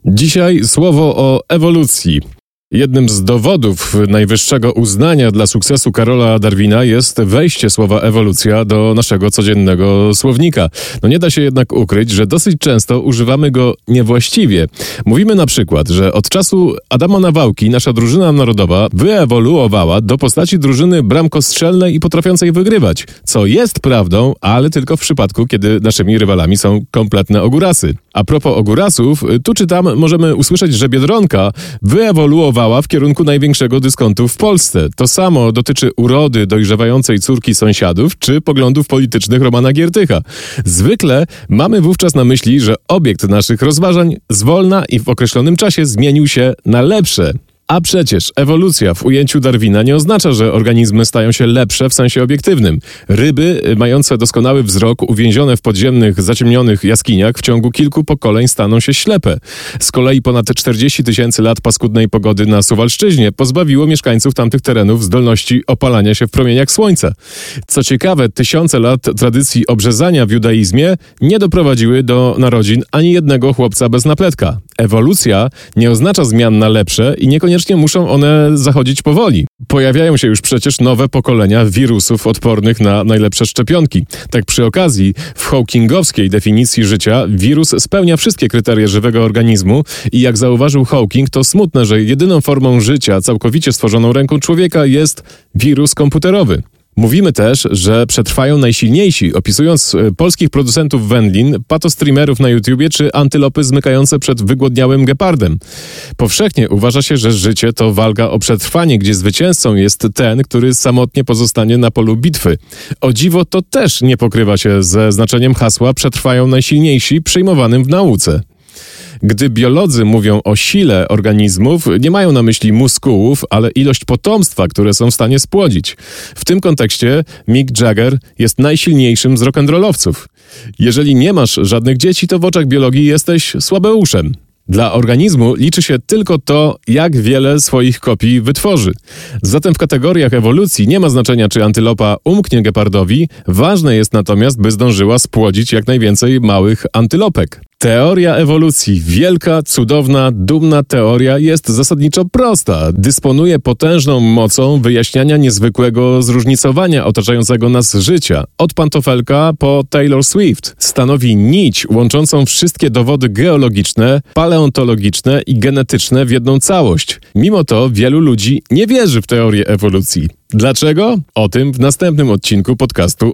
Dzisiaj słowo o ewolucji. Jednym z dowodów najwyższego uznania dla sukcesu Karola Darwina jest wejście słowa ewolucja do naszego codziennego słownika. Nie da się jednak ukryć, że dosyć często używamy go niewłaściwie. Mówimy na przykład, że od czasu Adama Nawałki nasza drużyna narodowa wyewoluowała do postaci drużyny bramkostrzelnej i potrafiącej wygrywać. Co jest prawdą, ale tylko w przypadku, kiedy naszymi rywalami są kompletne ogórasy. A propos ogórasów, tu czy tam możemy usłyszeć, że Biedronka wyewoluowała w kierunku największego dyskontu w Polsce. To samo dotyczy urody dojrzewającej córki sąsiadów czy poglądów politycznych Romana Giertycha. Zwykle mamy wówczas na myśli, że obiekt naszych rozważań zwolna i w określonym czasie zmienił się na lepsze. A przecież ewolucja w ujęciu Darwina nie oznacza, że organizmy stają się lepsze w sensie obiektywnym. Ryby mające doskonały wzrok, uwięzione w podziemnych, zaciemnionych jaskiniach w ciągu kilku pokoleń staną się ślepe. Z kolei ponad 40 000 lat paskudnej pogody na Suwalszczyźnie pozbawiło mieszkańców tamtych terenów zdolności opalania się w promieniach słońca. Co ciekawe, tysiące lat tradycji obrzezania w judaizmie nie doprowadziły do narodzin ani jednego chłopca bez napletka. Ewolucja nie oznacza zmian na lepsze i niekoniecznie muszą one zachodzić powoli. Pojawiają się już przecież nowe pokolenia wirusów odpornych na najlepsze szczepionki. Tak przy okazji, w hawkingowskiej definicji życia wirus spełnia wszystkie kryteria żywego organizmu i jak zauważył Hawking, to smutne, że jedyną formą życia całkowicie stworzoną ręką człowieka jest wirus komputerowy. Mówimy też, że przetrwają najsilniejsi, opisując polskich producentów wędlin, patostreamerów na YouTubie czy antylopy zmykające przed wygłodniałym gepardem. Powszechnie uważa się, że życie to walka o przetrwanie, gdzie zwycięzcą jest ten, który samotnie pozostanie na polu bitwy. O dziwo to też nie pokrywa się ze znaczeniem hasła "przetrwają najsilniejsi" przyjmowanym w nauce. Gdy biolodzy mówią o sile organizmów, nie mają na myśli muskułów, ale ilość potomstwa, które są w stanie spłodzić. W tym kontekście Mick Jagger jest najsilniejszym z rock'n'rollowców. Jeżeli nie masz żadnych dzieci, to w oczach biologii jesteś słabeuszem. Dla organizmu liczy się tylko to, jak wiele swoich kopii wytworzy. Zatem w kategoriach ewolucji nie ma znaczenia, czy antylopa umknie gepardowi, ważne jest natomiast, by zdążyła spłodzić jak najwięcej małych antylopek. Teoria ewolucji, wielka, cudowna, dumna teoria jest zasadniczo prosta. Dysponuje potężną mocą wyjaśniania niezwykłego zróżnicowania otaczającego nas życia. Od pantofelka po Taylor Swift. Stanowi nić łączącą wszystkie dowody geologiczne, paleontologiczne i genetyczne w jedną całość. Mimo to wielu ludzi nie wierzy w teorię ewolucji. Dlaczego? O tym w następnym odcinku podcastu